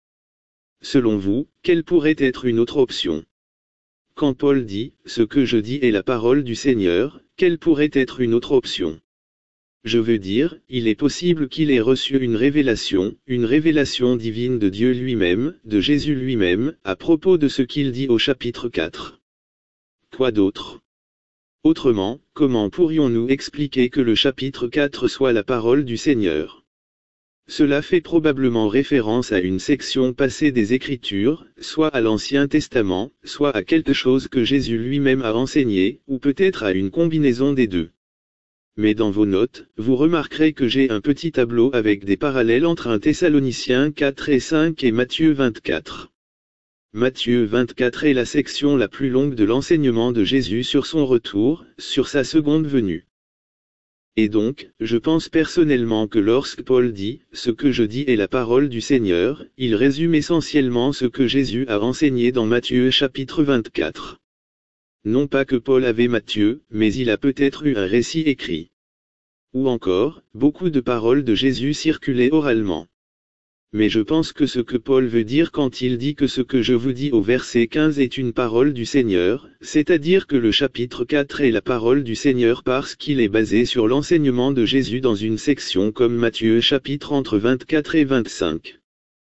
Selon vous, quelle pourrait être une autre option? Quand Paul dit, « Ce que je dis est la parole du Seigneur », quelle pourrait être une autre option? Je veux dire, il est possible qu'il ait reçu une révélation, une révélation divine de Dieu lui-même, de Jésus lui-même, à propos de ce qu'il dit au chapitre quatre. Quoi d'autre? Autrement, comment pourrions-nous expliquer que le chapitre quatre soit la parole du Seigneur? Cela fait probablement référence à une section passée des Écritures, soit à l'Ancien Testament, soit à quelque chose que Jésus lui-même a enseigné, ou peut-être à une combinaison des deux. Mais dans vos notes, vous remarquerez que j'ai un petit tableau avec des parallèles entre un Thessaloniciens quatre et cinq et Matthieu vingt-quatre. Matthieu vingt-quatre est la section la plus longue de l'enseignement de Jésus sur son retour, sur sa seconde venue. Et donc, je pense personnellement que lorsque Paul dit « ce que je dis est la parole du Seigneur », il résume essentiellement ce que Jésus a enseigné dans Matthieu chapitre vingt-quatre. Non pas que Paul avait Matthieu, mais il a peut-être eu un récit écrit. Ou encore, beaucoup de paroles de Jésus circulaient oralement. Mais je pense que ce que Paul veut dire quand il dit que ce que je vous dis au verset quinze est une parole du Seigneur, c'est-à-dire que le chapitre quatre est la parole du Seigneur parce qu'il est basé sur l'enseignement de Jésus dans une section comme Matthieu chapitre entre vingt-quatre et vingt-cinq.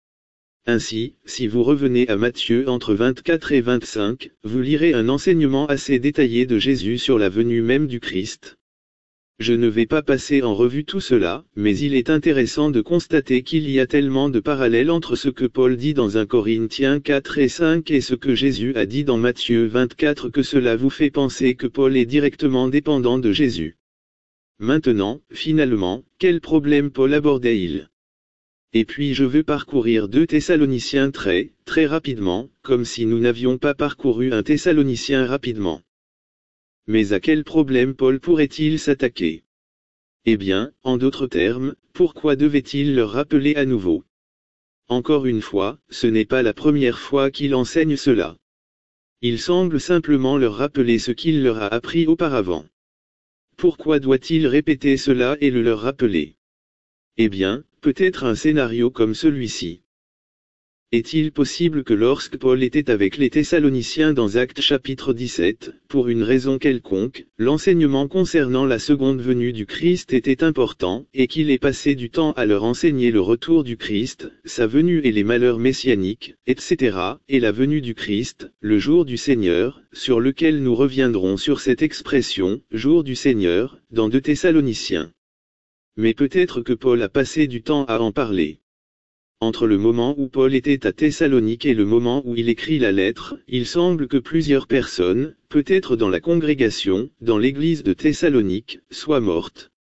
Ainsi, si vous revenez à Matthieu entre vingt-quatre et vingt-cinq, vous lirez un enseignement assez détaillé de Jésus sur la venue même du Christ. Je ne vais pas passer en revue tout cela, mais il est intéressant de constater qu'il y a tellement de parallèles entre ce que Paul dit dans un Corinthiens quatre et cinq et ce que Jésus a dit dans Matthieu vingt-quatre que cela vous fait penser que Paul est directement dépendant de Jésus. Maintenant, finalement, quel problème Paul abordait-il ? Et puis je veux parcourir deux Thessaloniciens très, très rapidement, comme si nous n'avions pas parcouru un Thessalonicien rapidement. Mais à quel problème Paul pourrait-il s'attaquer? Eh bien, en d'autres termes, pourquoi devait-il leur rappeler à nouveau? Encore une fois, ce n'est pas la première fois qu'il enseigne cela. Il semble simplement leur rappeler ce qu'il leur a appris auparavant. Pourquoi doit-il répéter cela et le leur rappeler? Eh bien, peut-être un scénario comme celui-ci. Est-il possible que lorsque Paul était avec les Thessaloniciens dans Actes chapitre dix-sept, pour une raison quelconque, l'enseignement concernant la seconde venue du Christ était important, et qu'il ait passé du temps à leur enseigner le retour du Christ, sa venue et les malheurs messianiques, et cetera, et la venue du Christ, le jour du Seigneur, sur lequel nous reviendrons sur cette expression, jour du Seigneur, dans deux Thessaloniciens. Mais peut-être que Paul a passé du temps à en parler. Entre le moment où Paul était à Thessalonique et le moment où il écrit la lettre, il semble que plusieurs personnes, peut-être dans la congrégation, dans l'église de Thessalonique, soient mortes.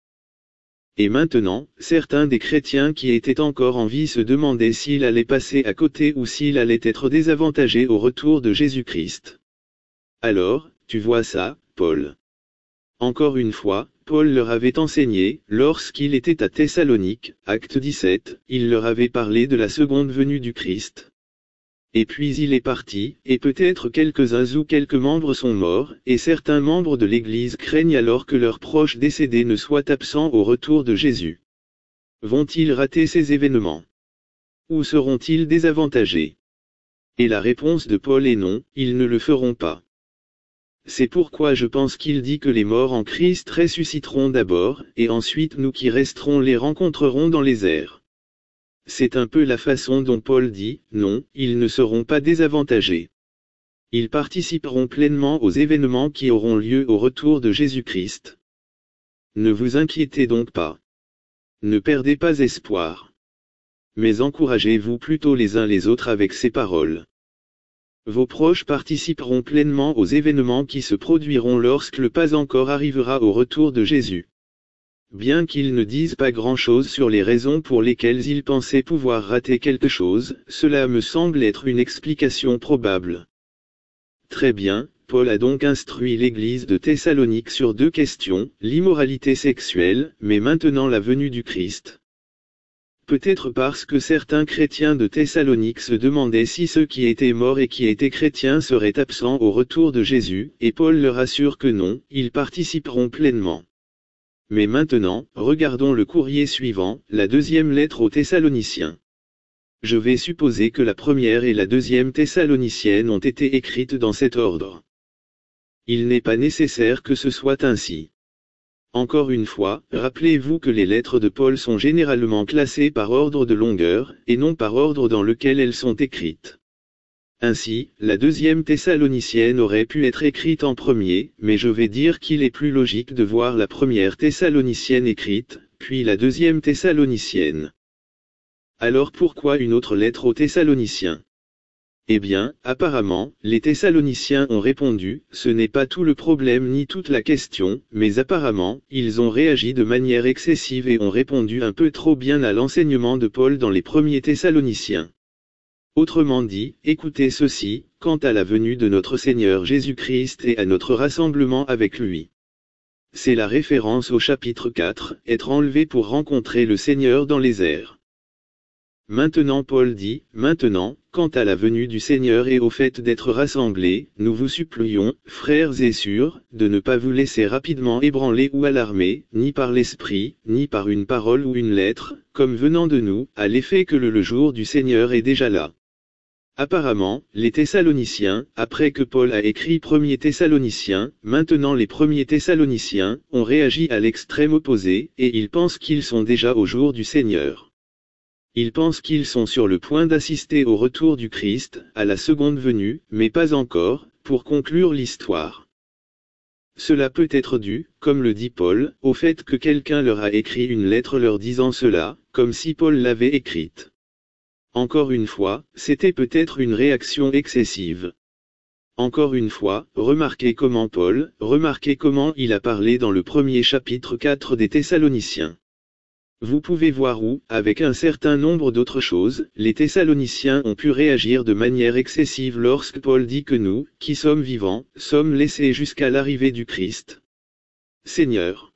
Et maintenant, certains des chrétiens qui étaient encore en vie se demandaient s'il allait passer à côté ou s'il allait être désavantagé au retour de Jésus-Christ. Alors, tu vois ça, Paul. Encore une fois, Paul leur avait enseigné, lorsqu'il était à Thessalonique, Acte dix-sept, il leur avait parlé de la seconde venue du Christ. Et puis il est parti, et peut-être quelques-uns ou quelques membres sont morts, et certains membres de l'Église craignent alors que leurs proches décédés ne soient absents au retour de Jésus. Vont-ils rater ces événements? Ou seront-ils désavantagés? Et la réponse de Paul est non, ils ne le feront pas. C'est pourquoi je pense qu'il dit que les morts en Christ ressusciteront d'abord, et ensuite nous qui resterons les rencontrerons dans les airs. C'est un peu la façon dont Paul dit, non, ils ne seront pas désavantagés. Ils participeront pleinement aux événements qui auront lieu au retour de Jésus-Christ. Ne vous inquiétez donc pas. Ne perdez pas espoir. Mais encouragez-vous plutôt les uns les autres avec ces paroles. Vos proches participeront pleinement aux événements qui se produiront lorsque le pas encore arrivera au retour de Jésus. Bien qu'ils ne disent pas grand-chose sur les raisons pour lesquelles ils pensaient pouvoir rater quelque chose, cela me semble être une explication probable. Très bien, Paul a donc instruit l'Église de Thessalonique sur deux questions, l'immoralité sexuelle, mais maintenant la venue du Christ. Peut-être parce que certains chrétiens de Thessalonique se demandaient si ceux qui étaient morts et qui étaient chrétiens seraient absents au retour de Jésus, et Paul leur assure que non, ils participeront pleinement. Mais maintenant, regardons le courrier suivant, la deuxième lettre aux Thessaloniciens. Je vais supposer que la première et la deuxième Thessalonicienne ont été écrites dans cet ordre. Il n'est pas nécessaire que ce soit ainsi. Encore une fois, rappelez-vous que les lettres de Paul sont généralement classées par ordre de longueur, et non par ordre dans lequel elles sont écrites. Ainsi, la deuxième Thessalonicienne aurait pu être écrite en premier, mais je vais dire qu'il est plus logique de voir la première Thessalonicienne écrite, puis la deuxième Thessalonicienne. Alors pourquoi une autre lettre aux Thessaloniciens? Eh bien, apparemment, les Thessaloniciens ont répondu, ce n'est pas tout le problème ni toute la question, mais apparemment, ils ont réagi de manière excessive et ont répondu un peu trop bien à l'enseignement de Paul dans les premiers Thessaloniciens. Autrement dit, écoutez ceci, quant à la venue de notre Seigneur Jésus-Christ et à notre rassemblement avec lui. C'est la référence au chapitre quatre, être enlevé pour rencontrer le Seigneur dans les airs. Maintenant Paul dit, maintenant, quant à la venue du Seigneur et au fait d'être rassemblés, nous vous supplions, frères et sœurs, de ne pas vous laisser rapidement ébranler ou alarmer, ni par l'esprit, ni par une parole ou une lettre, comme venant de nous, à l'effet que le, le jour du Seigneur est déjà là. Apparemment, les Thessaloniciens, après que Paul a écrit premier Thessaloniciens, maintenant les premiers Thessaloniciens, ont réagi à l'extrême opposé, et ils pensent qu'ils sont déjà au jour du Seigneur. Ils pensent qu'ils sont sur le point d'assister au retour du Christ, à la seconde venue, mais pas encore, pour conclure l'histoire. Cela peut être dû, comme le dit Paul, au fait que quelqu'un leur a écrit une lettre leur disant cela, comme si Paul l'avait écrite. Encore une fois, c'était peut-être une réaction excessive. Encore une fois, remarquez comment Paul, remarquez comment il a parlé dans le premier chapitre quatre des Thessaloniciens. Vous pouvez voir où, avec un certain nombre d'autres choses, les Thessaloniciens ont pu réagir de manière excessive lorsque Paul dit que nous, qui sommes vivants, sommes laissés jusqu'à l'arrivée du Christ. Seigneur.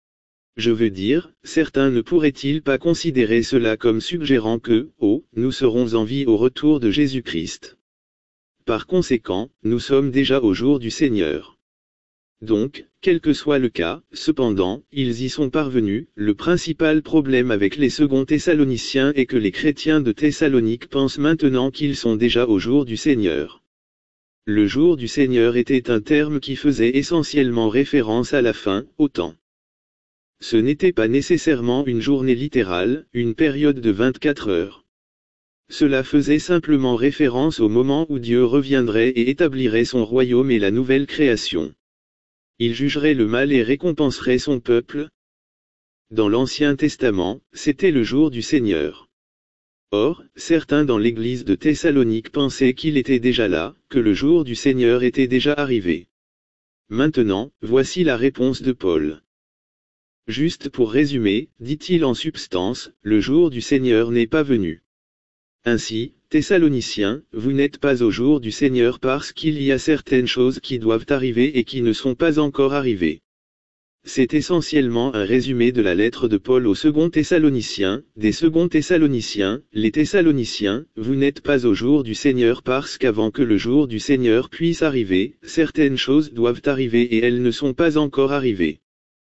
Je veux dire, certains ne pourraient-ils pas considérer cela comme suggérant que, oh, nous serons en vie au retour de Jésus-Christ. Par conséquent, nous sommes déjà au jour du Seigneur. Donc, quel que soit le cas, cependant, ils y sont parvenus. Le principal problème avec les seconds Thessaloniciens est que les chrétiens de Thessalonique pensent maintenant qu'ils sont déjà au jour du Seigneur. Le jour du Seigneur était un terme qui faisait essentiellement référence à la fin, au temps. Ce n'était pas nécessairement une journée littérale, une période de vingt-quatre heures. Cela faisait simplement référence au moment où Dieu reviendrait et établirait son royaume et la nouvelle création. Il jugerait le mal et récompenserait son peuple. Dans l'Ancien Testament, c'était le jour du Seigneur. Or, certains dans l'église de Thessalonique pensaient qu'il était déjà là, que le jour du Seigneur était déjà arrivé. Maintenant, voici la réponse de Paul. Juste pour résumer, dit-il en substance, le jour du Seigneur n'est pas venu. Ainsi, Thessaloniciens, vous n'êtes pas au jour du Seigneur parce qu'il y a certaines choses qui doivent arriver et qui ne sont pas encore arrivées. C'est essentiellement un résumé de la lettre de Paul aux seconds Thessaloniciens, des seconds Thessaloniciens, les Thessaloniciens, vous n'êtes pas au jour du Seigneur parce qu'avant que le jour du Seigneur puisse arriver, certaines choses doivent arriver et elles ne sont pas encore arrivées.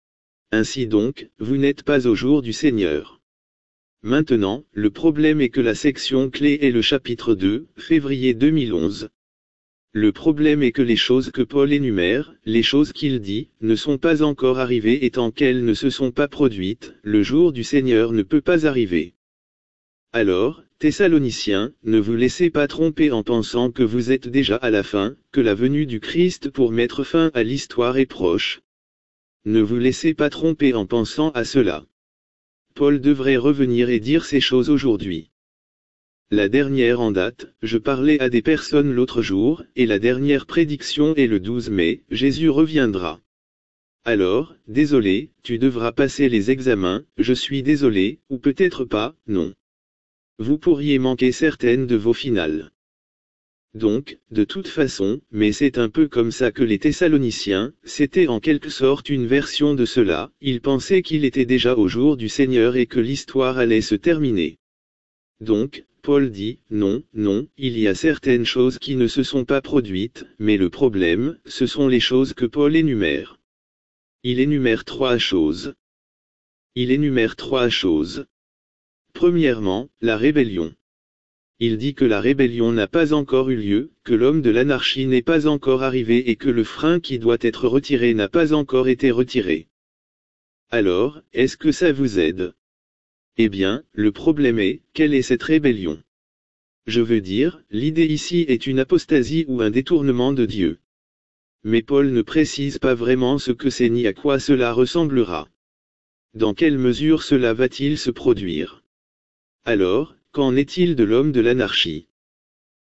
Ainsi donc, vous n'êtes pas au jour du Seigneur. Maintenant, le problème est que la section clé est le chapitre deux, février deux mille onze. Le problème est que les choses que Paul énumère, les choses qu'il dit, ne sont pas encore arrivées et tant qu'elles ne se sont pas produites, le jour du Seigneur ne peut pas arriver. Alors, Thessaloniciens, ne vous laissez pas tromper en pensant que vous êtes déjà à la fin, que la venue du Christ pour mettre fin à l'histoire est proche. Ne vous laissez pas tromper en pensant à cela. Paul devrait revenir et dire ces choses aujourd'hui. La dernière en date, je parlais à des personnes l'autre jour, et la dernière prédiction est le douze mai, Jésus reviendra. Alors, désolé, tu devras passer les examens, je suis désolé, ou peut-être pas, non. Vous pourriez manquer certaines de vos finales. Donc, de toute façon, mais c'est un peu comme ça que les Thessaloniciens, c'était en quelque sorte une version de cela, ils pensaient qu'il était déjà au jour du Seigneur et que l'histoire allait se terminer. Donc, Paul dit, non, non, il y a certaines choses qui ne se sont pas produites, mais le problème, ce sont les choses que Paul énumère. Il énumère trois choses. Il énumère trois choses. Premièrement, la rébellion. Il dit que la rébellion n'a pas encore eu lieu, que l'homme de l'anarchie n'est pas encore arrivé et que le frein qui doit être retiré n'a pas encore été retiré. Alors, est-ce que ça vous aide? Eh bien, le problème est, quelle est cette rébellion? Je veux dire, l'idée ici est une apostasie ou un détournement de Dieu. Mais Paul ne précise pas vraiment ce que c'est ni à quoi cela ressemblera. Dans quelle mesure cela va-t-il se produire? Alors, qu'en est-il de l'homme de l'anarchie?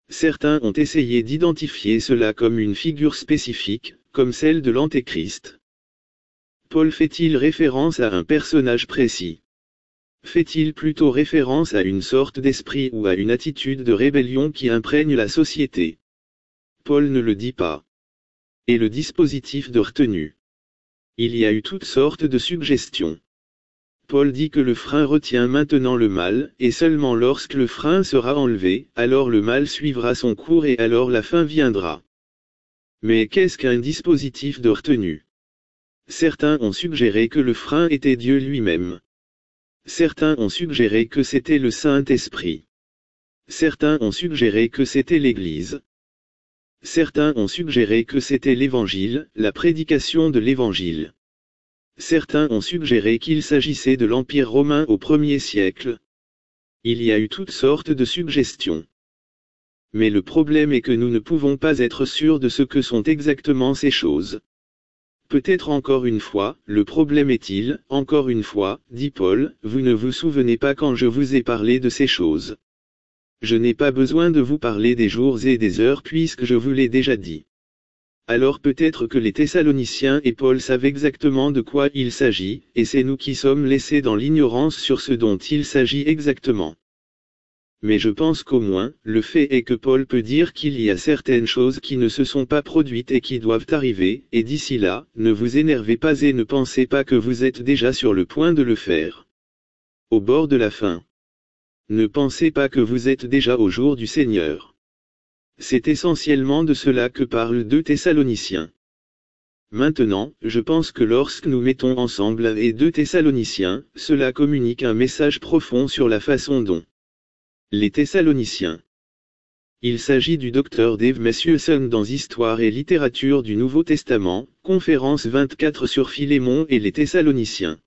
Certains ont essayé d'identifier cela comme une figure spécifique, comme celle de l'Antéchrist. Paul fait-il référence à un personnage précis? Fait-il plutôt référence à une sorte d'esprit ou à une attitude de rébellion qui imprègne la société? Paul ne le dit pas. Et le dispositif de retenue? Il y a eu toutes sortes de suggestions. Paul dit que le frein retient maintenant le mal, et seulement lorsque le frein sera enlevé, alors le mal suivra son cours et alors la fin viendra. Mais qu'est-ce qu'un dispositif de retenue? Certains ont suggéré que le frein était Dieu lui-même. Certains ont suggéré que c'était le Saint-Esprit. Certains ont suggéré que c'était l'Église. Certains ont suggéré que c'était l'Évangile, la prédication de l'Évangile. Certains ont suggéré qu'il s'agissait de l'Empire romain au premier siècle. Il y a eu toutes sortes de suggestions. Mais le problème est que nous ne pouvons pas être sûrs de ce que sont exactement ces choses. Peut-être encore une fois, le problème est-il, encore une fois, dit Paul, vous ne vous souvenez pas quand je vous ai parlé de ces choses. Je n'ai pas besoin de vous parler des jours et des heures puisque je vous l'ai déjà dit. Alors peut-être que les Thessaloniciens et Paul savent exactement de quoi il s'agit, et c'est nous qui sommes laissés dans l'ignorance sur ce dont il s'agit exactement. Mais je pense qu'au moins, le fait est que Paul peut dire qu'il y a certaines choses qui ne se sont pas produites et qui doivent arriver, et d'ici là, ne vous énervez pas et ne pensez pas que vous êtes déjà sur le point de le faire. Au bord de la fin. Ne pensez pas que vous êtes déjà au jour du Seigneur. C'est essentiellement de cela que parle deux Thessaloniciens. Maintenant, je pense que lorsque nous mettons ensemble les deux Thessaloniciens, cela communique un message profond sur la façon dont les Thessaloniciens. Il s'agit du docteur Dave Mathewson dans Histoire et littérature du Nouveau Testament, conférence vingt-quatre sur Philémon et les Thessaloniciens.